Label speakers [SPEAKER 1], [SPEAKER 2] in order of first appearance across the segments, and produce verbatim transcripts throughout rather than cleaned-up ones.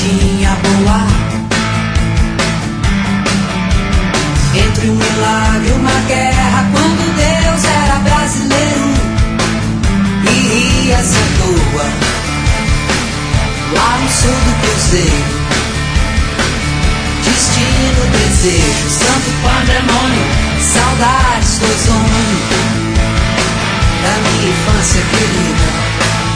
[SPEAKER 1] comidinha boa. Entre um milagre e uma guerra, quando Deus era brasileiro e ria-se à toa lá no sul do Cruzeiro. Destino, desejo, santo pandemônio, saudades do ozônio da minha infância querida.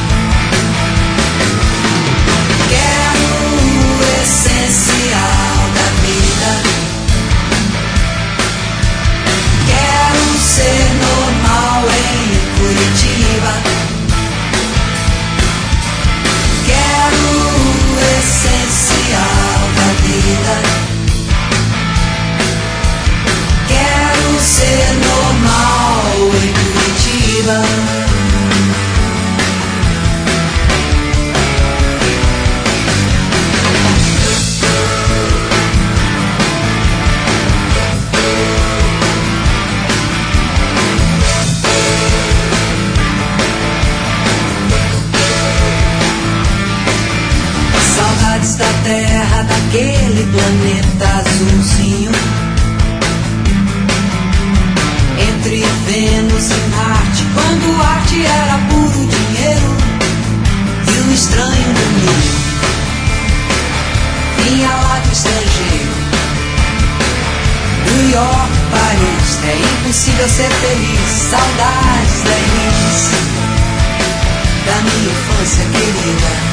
[SPEAKER 1] Quero o essencial da vida. Quero ser normal em Curitiba. Quero o essencial da vida. Quero ser normal em Curitiba. Saudades da terra, daquele planeta azulzinho. Entre Vênus e Marte, quando arte era puro dinheiro e o estranho no ninho vinha lá do estrangeiro. New York, Paris, é impossível ser feliz. Saudades da Elis, da minha infância querida.